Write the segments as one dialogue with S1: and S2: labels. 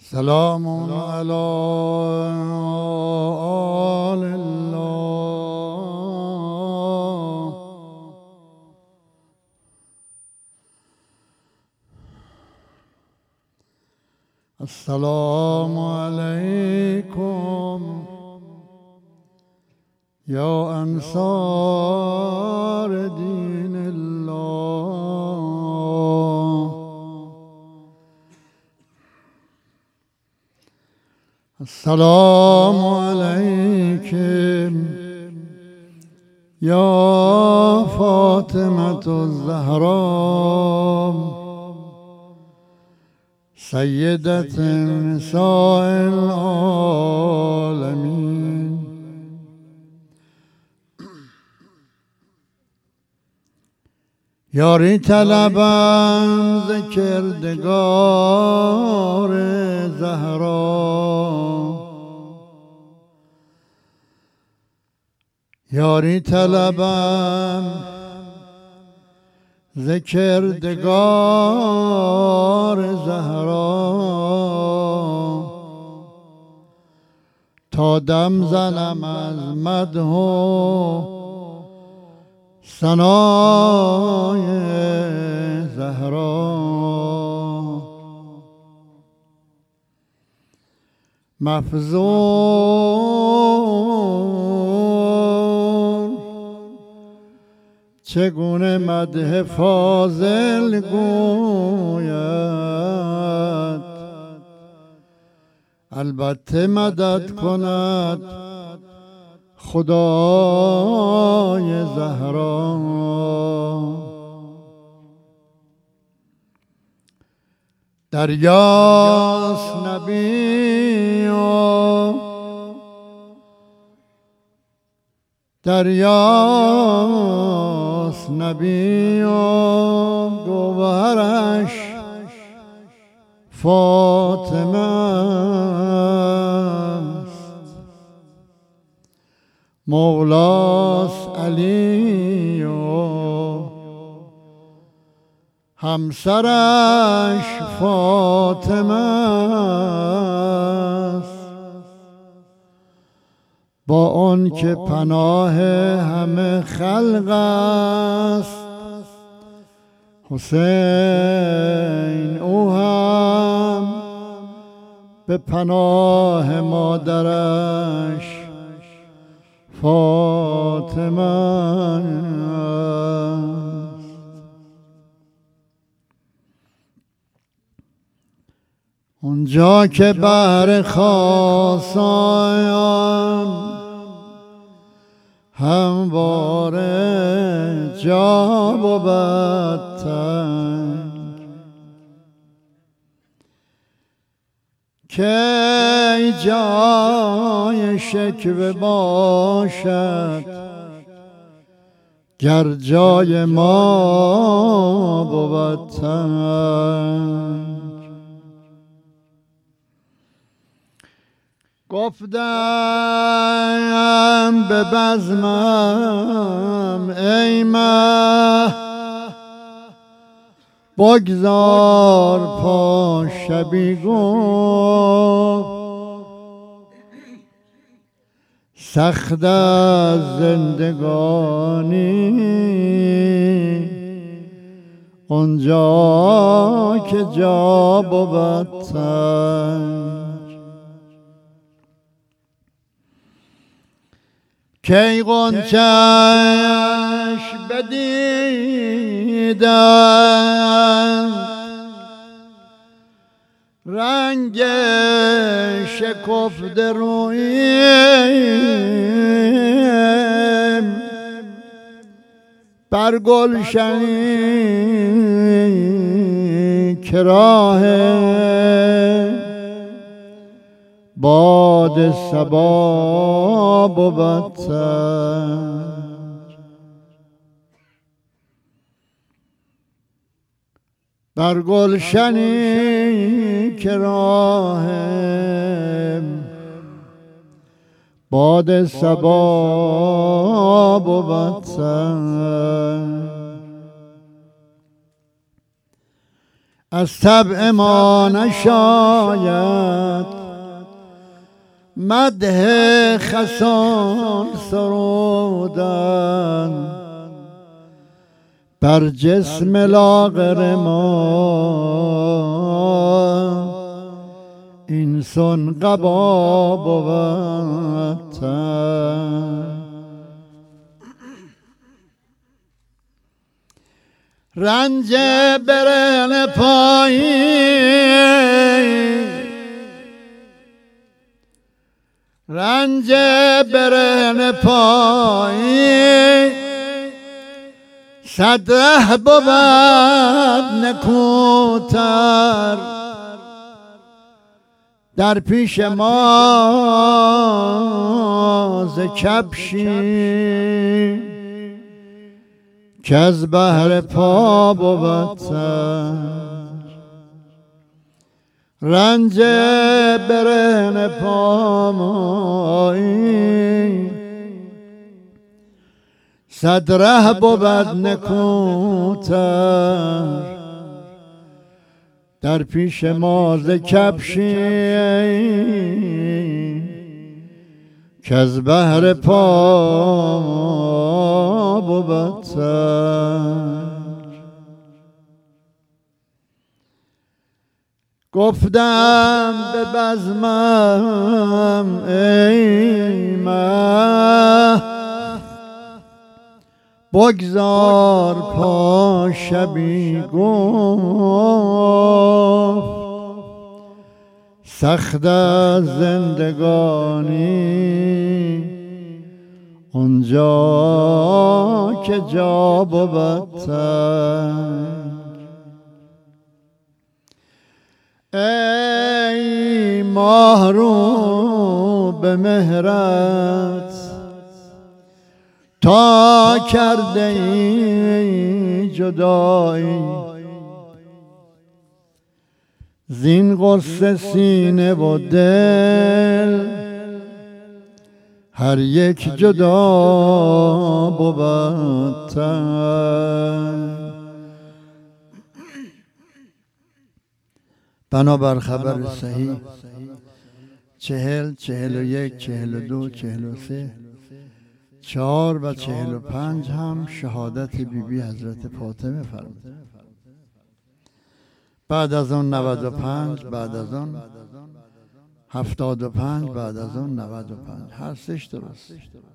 S1: سلام علی آل الله. السلام علیکم یا انصار دین الله. السلام علیکم یا فاطمة الزهرا سیدة نساء العالمین. یاری طلبم ز کردگار زهرا، یاری طلبم ز کردگار زهرا، تا دم زنم از مدح و ثنای زهرا. مفضول چگونه مدح فاضل گوید، البته مدد کند خدای زهرا. دریاست نبی و دریاست نبی و گوهرش فاطمه است، مولاست علی و همسرش فاطمه است، با آن که پناه همه خلق است. حسین او هم به پناه مادرش فاطمه است. اونجا که بهر خاصان همواره جا بود تنگ، که جای شکوه باشد گر جای ما بود تنگ. گفتم به بزمم ای مه بگذار پا شبیگون، سخت از زندگانی اونجا که جا بود تنگ. کی غنچش بدیدم رنگ شکفته رویم، بر گلشنی که راه باد صبا بود تنگ. بر گلشنی که راه باد صبا بود سنگ. از طبع ما نشاید مدح خسان سرودن بر جسم لاغر ما این سن قبا بود رنج برن پایی رنج برن پایی صد ره بود نکوتر در پیش ما ز کبشی که از بهر پا بود رنج برهنه پامایی صد ره بود نکوتر در پیش ما ز کبشی که از بهر پا بود گفتم به بزمم ای مه بگذار پا شبی گفت سخت از زندگانی اونجا که جا بود ای ماه رو به مهرت تا کرده ای جدایی زین غصه سینه و دل هر یک جدا بود بنابر خبر صحیح 40 41 42 43 4 و 45 هم شهادت بیبی حضرت فاطمه فرمود. بعد از اون 95 بعد از اون 75 بعد از اون 95 هر سش درست.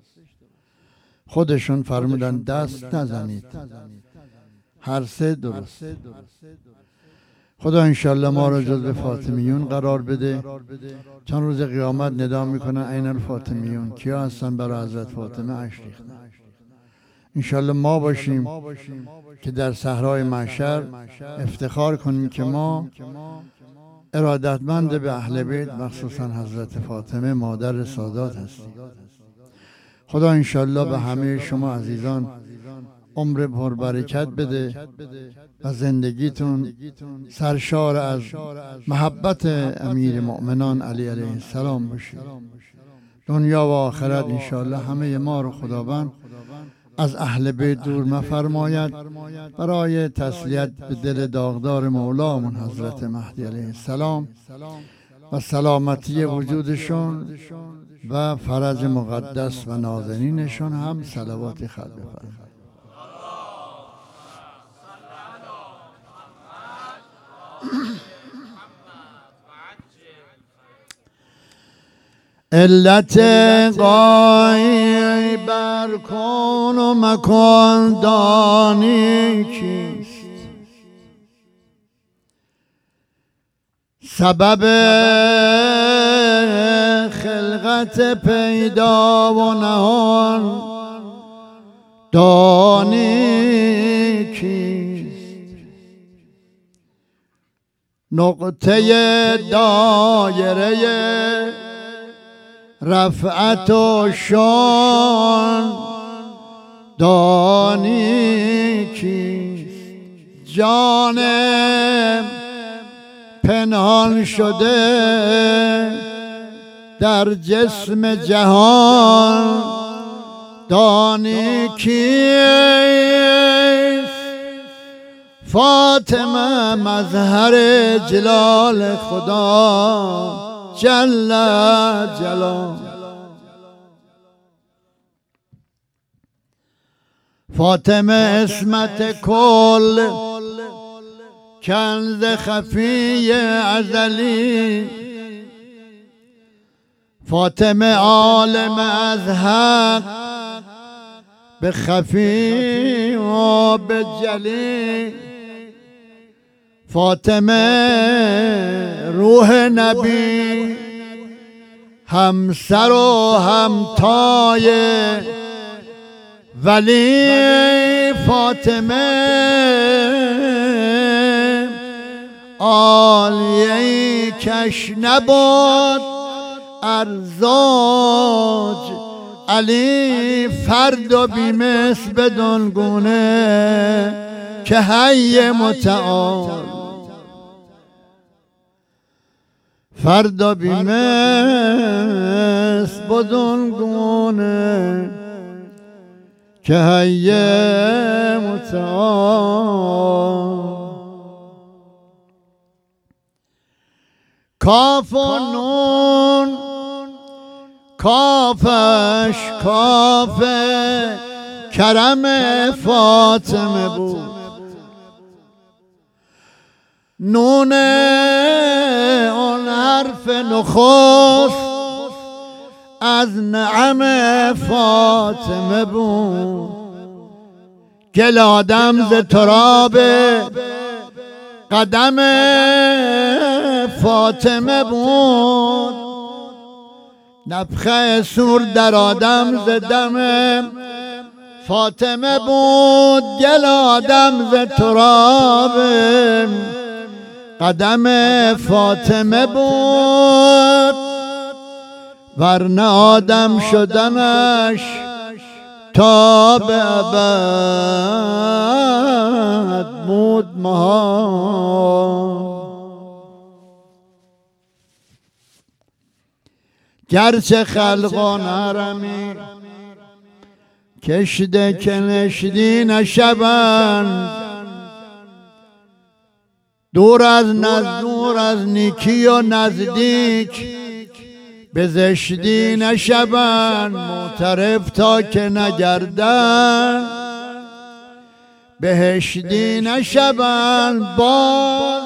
S1: خودشون فرمودن دست نزنید هر سه درست. خدا انشالله ما رو جزو فاطمیون قرار بده. چند روز قیامت ندا میکنن این الفاطمیون کیا هستن برای حضرت فاطمه اشک ریختن. انشالله ما باشیم که در صحرای محشر افتخار کنیم که ما ارادتمند به اهل بیت مخصوصا حضرت فاطمه مادر سادات هستیم. خدا انشالله به همه شما عزیزان عمر پربرکت بده و زندگیتون سرشار از محبت امیر مؤمنان علی علیه السلام باشه. دنیا و آخرت انشالله همه ما رو خداوند از اهل بیت دور مفرماید برای تسلیت به دل داغدار مولامون حضرت مهدی علیه السلام و سلامتی وجودشون و فرج مقدس و نازنینشون هم صلوات خلق بفرمایید. علت غایی بر کن و مکان دانی کیست سبب خلقت پیدا و نهان دانی کیست نقطه دایره رفعت و شان دانی کیست جان پنهان شده در جسم جهان دانی کیست فاطمه مظهر جلال خدا جل جلال. فاطمه اسمت کل کنز خفی ازلی. فاطمه عالم از حق به خفی و به جلی. فاطمه روح نبی همسر و همتای ولی. فاطمه عالیه کش نبود ارزاج علی. فرد و بیمس بدون گونه که حی متعال. فرد و بیمس بدون گونه که حی متعال. کاف و نون کافش کاف کرم فاطمه بود. نون اون حرف نخست از نعم فاطمه بود. گل آدم ز تراب قدم فاطمه بود. نفخه سور در آدم ز دم فاطمه بود. گل آدم ز تراب قدم فاطمه بود. ورنه آدم شدنش تا به ابد بود محال. گرچه خلقان حرمی کشده که نشدی نشبند. دور از نیکی و نزدیک به زشتی نشبند. معترف تا که نگردن بهشتی نشبند. باز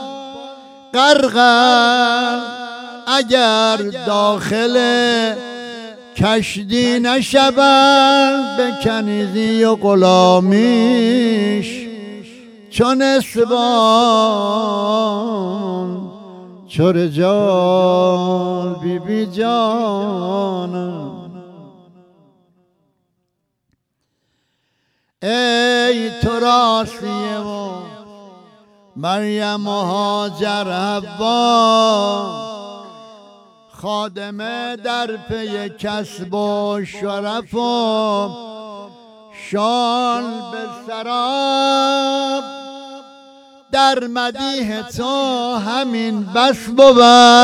S1: غرقن اگر داخل کشتی نشبند. به کنیزی و غلامیش چون اسبان چو رجال بی بی جانم. ای تو راسیه و مریم و هاجر حوا. خادمه در پی کسب و شرف و شان به سراب. در مدیح تو همین بس بود.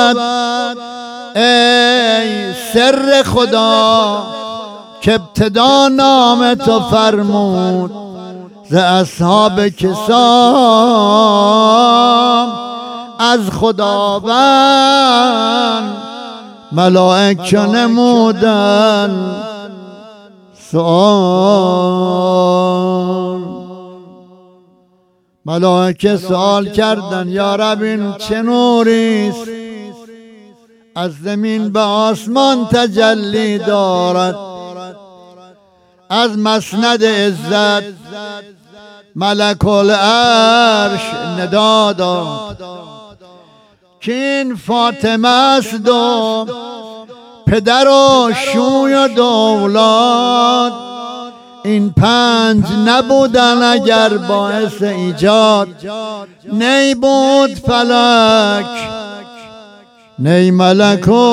S1: ای سر خدا که ابتدا نام تو فرمود ز اصحاب کسام. از خداوند ملائک نمودن سؤال. ملائکه سوال کردن یا رب این چه نوریست از زمین به آسمان تجلی دارد. از مسند عزت ملک العرش ندا داد که این فاطمه است و پدر و شوی و دولاد. این پنج نبودن اگر باعث ایجاد نی بود فلک نی ملک و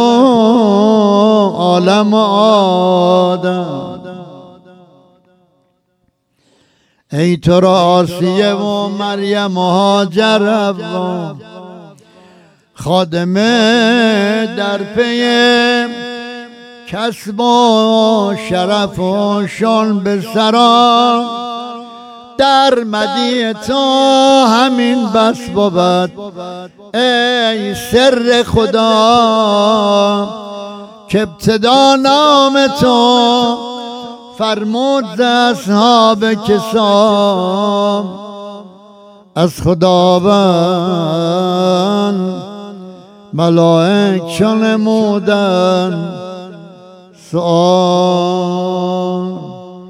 S1: عالم و آدم. ای تو را آسیه و مریم و هاجر حوا. خادمه در پی کسب و شرف و شان به سرا. در مدیح تو همین بس بود ای سر خدا که ابتدا نام تو فرمود ز اصحاب کسام از خداوند ملائک چو نمودن سؤال.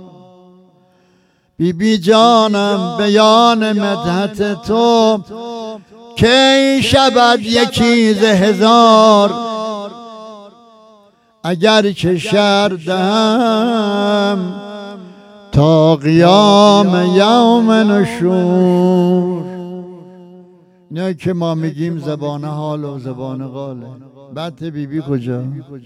S1: بی بی جانم بیان مدحت تو کی شود یکی ز هزار اگر که شردم تا قیام یوم نشور. نه که ما میگیم زبان حال و زبان قاله. بعد بیبی کجا؟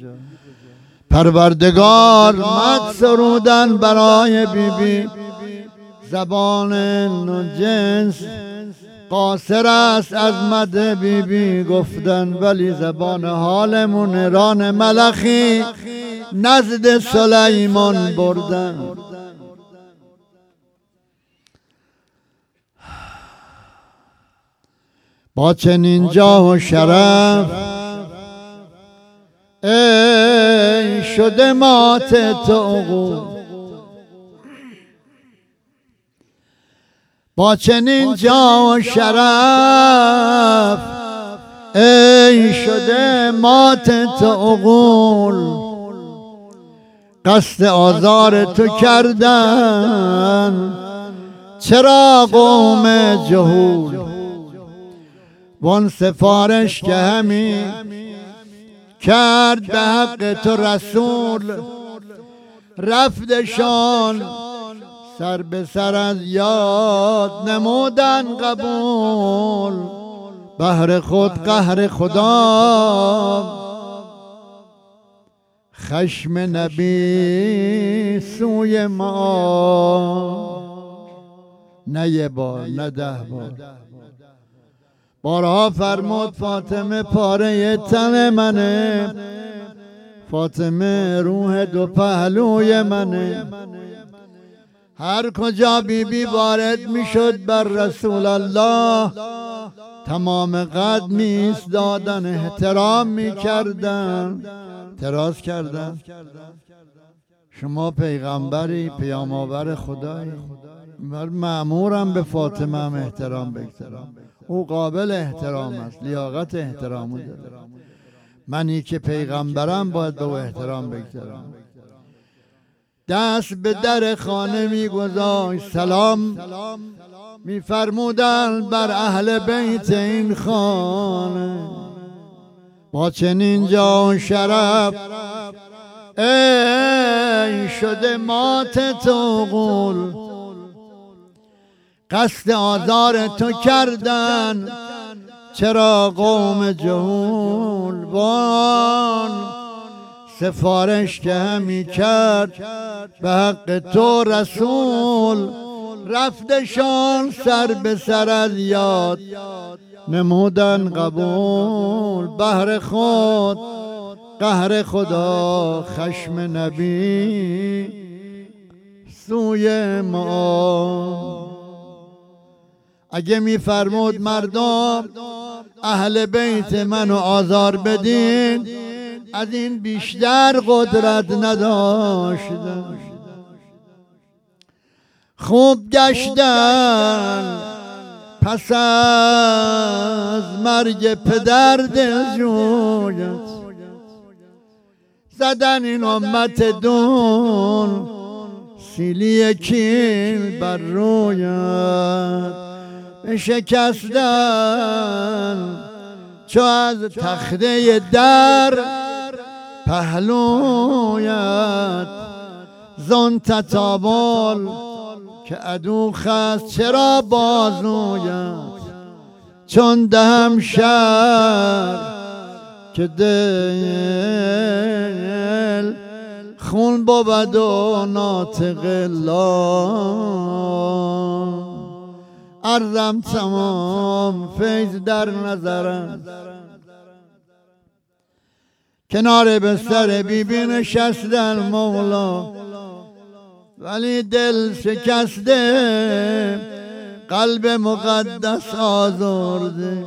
S1: پروردگار مد سرودن برای بیبی زبان نوجنس قاصر است از مد بیبی گفتن، ولی زبان حال منیران ملخی نزد سلیمان بردن. با چنین جاه و شرف ای شده مات تو عقول، با چنین جاه و شرف ای شده مات تو عقول، قصد آزار تو کردن چرا قوم جهول. وان سفارش که همی کرد به حق تو رسول رفتشان سر به سر از یاد نمودن قبول. بهر خود قهر خدا خشم نبی سوی ما، نه یه بار نه 10 بار. بارها فرمود فاطمه پاره تن منه، فاطمه روح دو پهلوی منه. هر کجا بیبی وارد میشد بر رسول الله تمام قد میایستادن احترام میکردن. اعتراض کردن شما پیغمبری پیام آور خدایی، من مأمورم به فاطمه هم احترام بگذارم، او قابل احترام است، لیاقت احترامو داره. منی که پیغمبرم باید به او احترام بگذارم. دست به در خانه میگذاشت سلام میفرمودند بر اهل بیت این خانه. با چنین جاه و شرف ای شده مات تو عقول، قصد آزار تو کردن چرا قوم جهول. وان سفارش که همی کرد به حق تو رسول رفتشان سر به سر از یاد نمودن قبول. بهر خود قهر خدا خشم نبی سوی ما. اگه میفرمود مردم اهل بیت منو آزار بدین از این بیشتر قدرت نداشتن. خوب گشتن پس از مرگ پدر دلجویت، زدن این امت دون سیلی کین بر رویت، بشکستن چو از تخته در پهلویت. زن تطاول که عدو خست چرا بازویت، چون دهم شر که دل خون بود و ناطق الله. عرضم تمام فیض در نظرم، کنار بستر بیبی نشستن مولا ولی دل شکسته قلب مقدس آزرده.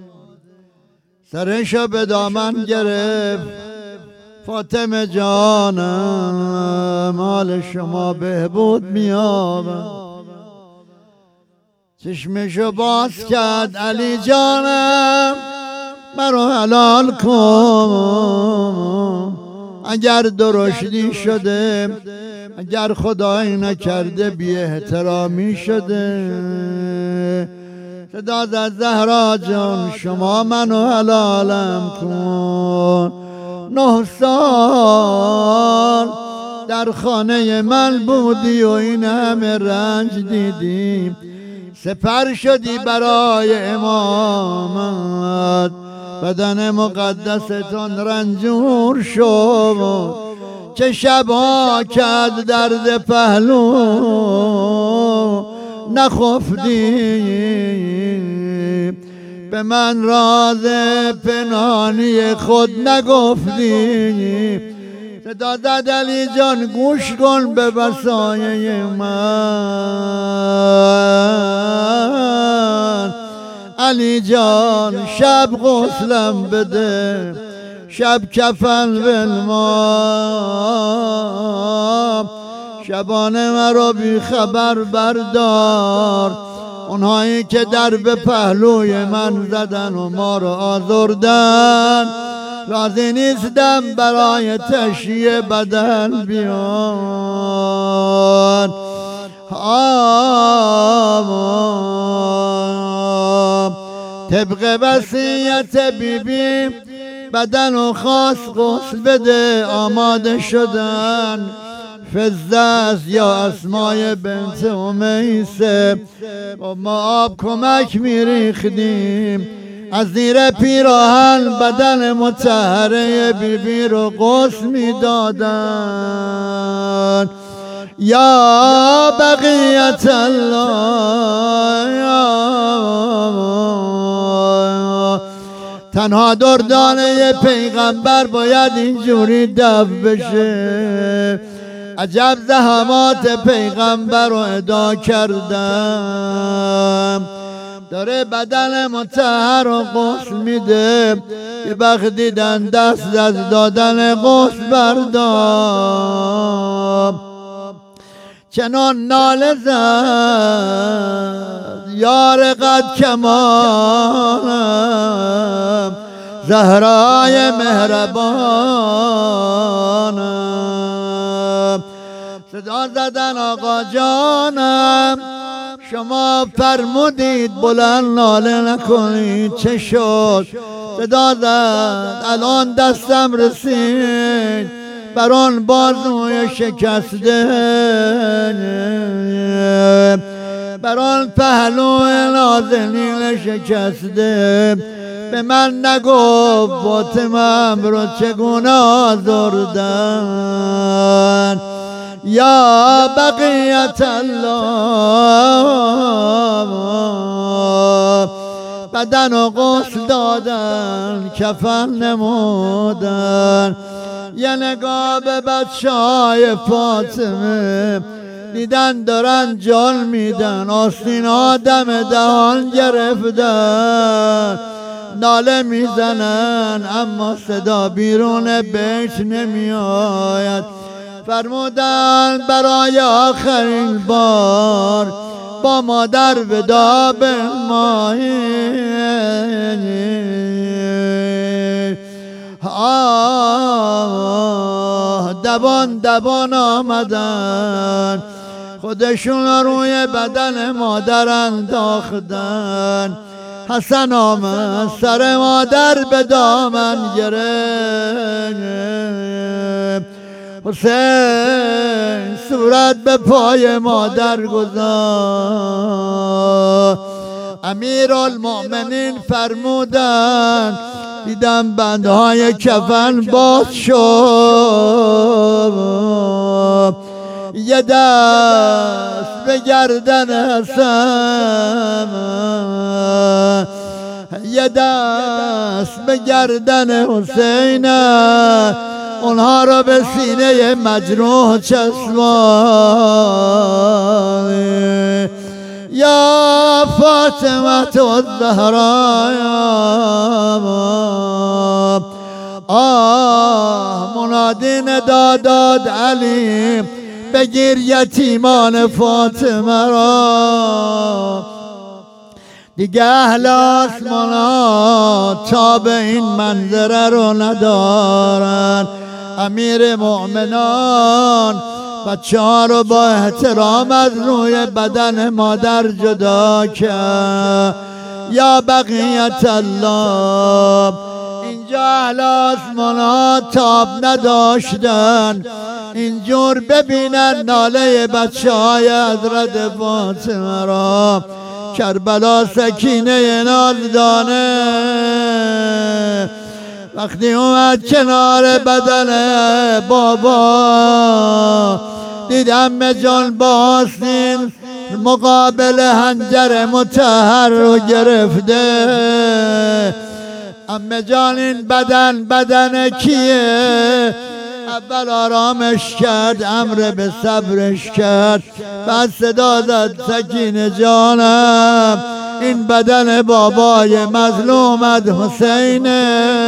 S1: سرشو به دامن گرفت فاطمه جانم، حال شما بهبود میابم. چشمشو باز کرد علی جانم، مرا حلال کن. اگر درشتی شده، اگر خدای نکرده بی احترامی شده، صدا زد زهرا جان شما منو حلالم کن. 9 سال در خانه من بودی و این همه رنج دیدیم، سپر شدی برای امامت، بدن مقدستون رنجور شد. چه شبا کرد درد پهلو نخفتی، به من راز پنهانی خود نگفتی. صدا زد علی جان گوش کن به وصایای من. علی جان شب غسلم بده، شب کفن ولما، شبانه مرا بی خبر بردار. اونهایی که در به پهلوی من زدن و ما رو آزردن، راضی نیستم برای تشییع بدن بیان. طبق وصیت بیبی بدن و خاص غسل بده. آماده شدن فزه یا اسمای بنت امیسه، و ما آب کمک میریختیم از زیر پیراهن، بدن مطهره بیبی رو غسل میدادن. یا بقیت الله، یا تنها دردانه پیغمبر باید اینجوری دفع بشه. عجب زحمات پیغمبر رو ادا کردم. داره بدن مطهر رو غسل میده، یه وقت دیدن دست از دادن غسل بردار. چنان ناله زد یار قد کمانم، زهرای مهربانم. صدا زدن آقا جانم شما فرمودید بلند ناله نکنید، چه شد؟ صدا زد الان دستم رسید بر آن بازوی شکسته، بر آن پهلو نازنین شکسته. به من نگفت فاطمه رو چگونه آزردن. یا بقیت الله، بدن و غسل دادن، کفن نمودن. یه نگاه به بچه‌های فاطمه دیدن دارن جال میدن، آستین آدم دهان گرفتن، ناله میزنن اما صدا بیرون بیت نمی آید. فرمودن برای آخرین بار با مادر ودا بنمایید. دبان دبان آمدن، خودشون روی بدن مادر انداختن. حسن آمد سر مادر به دامن گرفت، حسین صورت به پای مادر گذاشت. امیرالمؤمنین فرمودن دیدم بندهای کفن باز شد، یه دست به گردن حسن، یه دست به گردن حسین، اونها رو به سینه مجروح چسبان. یا فاطمه الزهرا منادی ندا داد علی بگیر یتیمان فاطمه را. دیگه اهل آسمانا تا به این منظره رو ندارن. امیر مؤمنان بچه ها رو با احترام از روی بدن مادر جدا کرد. یا بقیت الله، اینجا اهل آسمانا تاب نداشتن اینجور ببینن ناله بچه های حضرت فاطمه را. کربلا سکینه نازدانه وقتی اومد کنار بدن بابا دید عمه جان با آستین مقابل حنجر مطهر رو گرفته. عمه جان این بدن کیه؟ اول آرامش کرد، امر به صبرش کرد، بعد صدا زد سکینه جانم این بدن بابای مظلومت حسینه.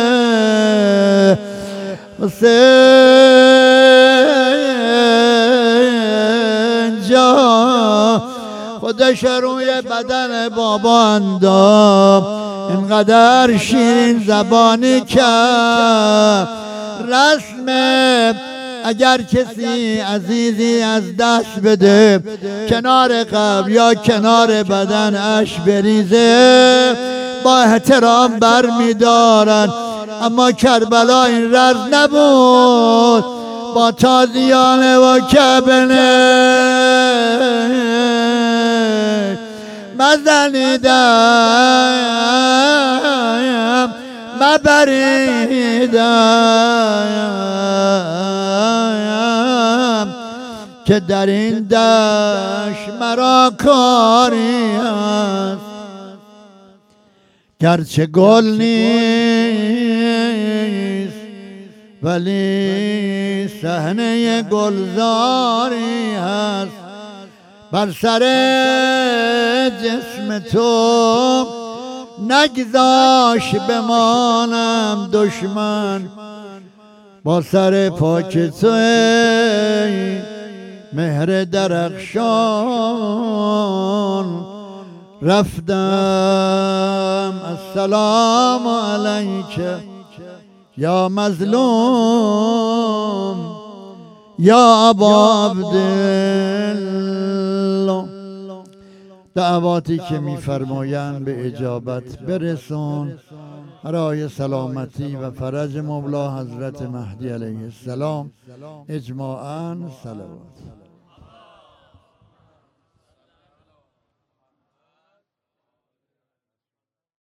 S1: حسین جان خودش روی بدن بابا انداخت، اینقدر شیرین زبانی کرد. رسمه اگر کسی عزیزی از دست بده کنار قبر یا کنار بدن اش بریزه با احترام بر می دارن. اما کربلا این رز نبود، با تازیانه و کبنه مزنیدم مبریدم که در این دشت مرا کاری است. گرچه گل نیست ولی صحنه گلزاری هست. بر سر جسم تو نگذاش بمانم دشمن، با سر پاک تو مهر درخشان رفتم. السلام علیک یا مظلوم یا ابا عبدالله. دعواتی که می‌فرمایند به اجابت برسون برای سلامتی و فرج مولا حضرت مهدی علیه السلام. اجماعاً صلوات.